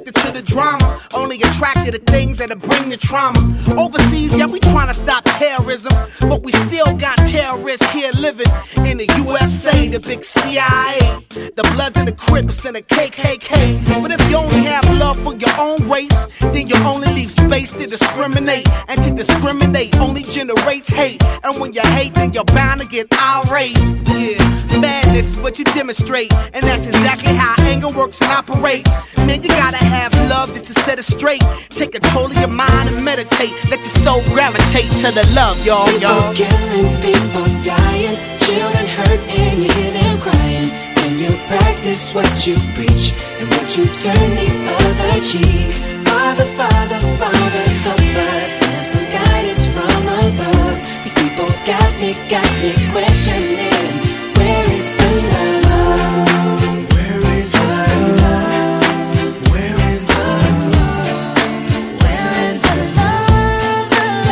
addicted to the drama, only attracted to things that'll bring the trauma. Overseas, yeah, we tryna stop terrorism, but we still got terrorists here living in the USA, the big CIA, the Bloods and the Crips and the KKK. But if you only have love for your own race, then you only leave space to discriminate. And to discriminate only generates hate. And when you hate, then you're bound to get irate. Yeah, madness is what you demonstrate, and that's exactly how anger works and operates. Man, you gotta have love just to set it straight. Take control of your mind and meditate. Let your soul gravitate to the love, y'all. People killing, people dying, children hurt and you hear them crying. When you practice what you preach and what you turn the other cheek. Father, Father, Father, help us and some guidance from above. These people got me questioning, where is the love? Where is the love? Where is the love? Where is the love?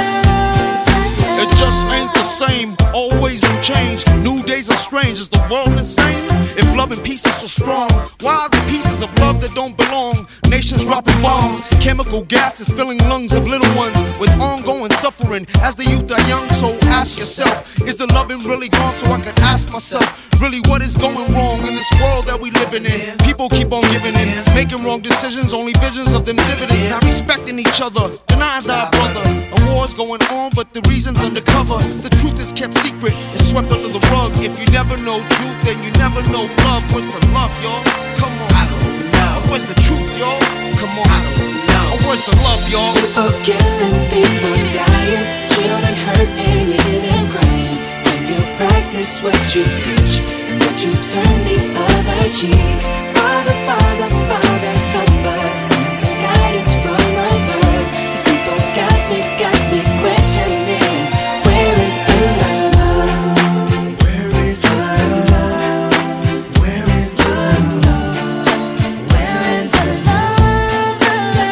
It just ain't the same, always in change. New days are strange, is the world insane? If love and peace is so strong, why are the pieces of love that don't belong? Nations dropping bombs, chemical gases filling lungs of little ones with ongoing suffering as the youth are young. So ask yourself, is the loving really gone? So I could ask myself, really what is going wrong in this world that we living in? People keep on giving in, making wrong decisions, only visions of them dividends. Not respecting each other, denying thy brother. A war's going on, but the reason's undercover. The truth is kept secret, it's swept under the rug. If you never know truth, then you never know love. Where's the love, y'all? Come on, I don't know. Where's the truth, y'all? Come on, I don't know. Where's the love, y'all? People killing, people dying, children hurt and you hear them crying. When you practice what you preach and what you turn the other cheek. Father, Father, Father, help us and some guidance from above. These people got me questioning, where is the love? Where is the love? Where is the love? Where is the love?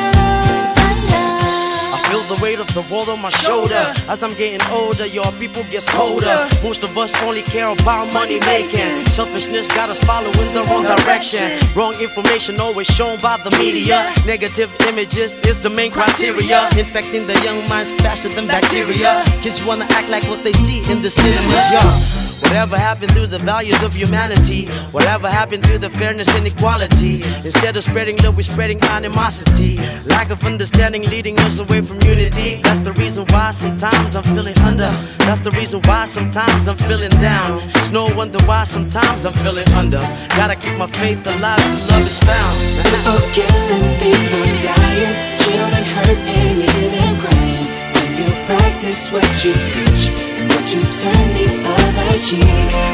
I feel the weight of the world on my shoulder. As I'm getting older, your people get colder. Most of us only care about money making. Selfishness got us following the wrong direction. Wrong information always shown by the media. Negative images is the main criteria, infecting the young minds faster than bacteria. Kids wanna act like what they see in the cinemas, yeah. Whatever happened to the values of humanity? Whatever happened to the fairness and equality? Instead of spreading love, we're spreading animosity. Lack of understanding leading us away from unity. That's the reason why sometimes I'm feeling under. That's the reason why sometimes I'm feeling down. It's no wonder why sometimes I'm feeling under. Gotta keep my faith alive till love is found. People killing, people dying, children hurt and you hear them crying. When you practice what you preach and what you turn the other cheek.